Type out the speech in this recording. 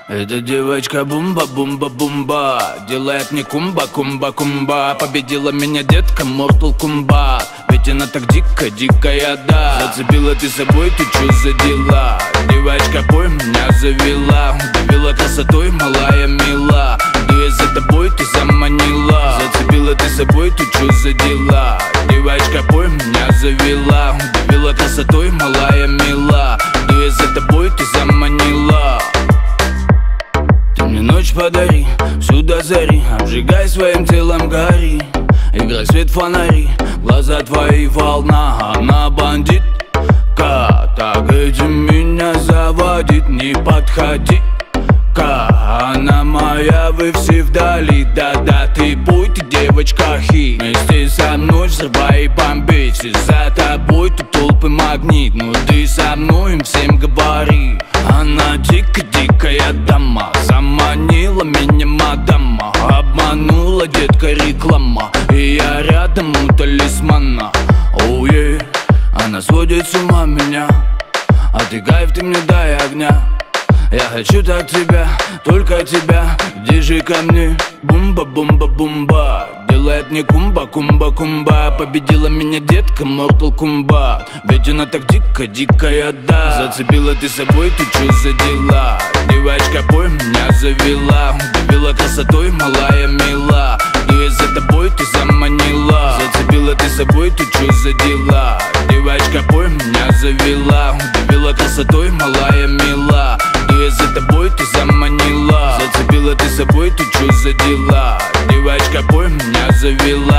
Эта девочка бумба-бумба-бумба, делает мне кумба-кумба-кумба. Победила меня детка Mortal Kombat, ведь она так дикая, да. Зацепила ты собой, ты чё за дела? Девочка, бой меня завела, удивила красотой, малая мила. Иду я за тобой, ты заманила. Зацепила ты собой, ты чё за дела? Девочка, бой меня завела, удивила красотой, малая мила. Иду я за тобой, ты заманила. Ты мне ночь подари, всю до зари, обжигай своим телом, гори. Играй свет фонари, глаза твои волна, она бандитка. Так этим меня заводит, не подходи-ка. Она моя, вы все вдали, да-да, ты будь, ты девочка хит. Вместе со мной взрывай и бомбить, и за тобой тут толпы магнит. Ну ты со мной им всем говори. Она дикая дама, заманила меня мадама. Обманула детка реклама, и я рядом у талисмана. Оу, yeah. Она сводит с ума меня, а ты кайф, ты мне дай огня. Я хочу так тебя, только тебя. Иди же ко мне, бумба-бумба-бумба, делает мне кумба-кумба-кумба. Победила меня детка Mortal Kombat, ведь она так дикая, да. Зацепила ты собой, ты чё за дела? Девочка, бой меня завела, удивила красотой, малая мила. Иду я за тобой, ты заманила. Зацепила ты собой, ты чё за дела? Девочка, бой меня завела, удивила красотой, малая мила. Иду я за тобой, ты заманила. Зацепила ты собой, ты чё за дела? Девочка, бой меня завела.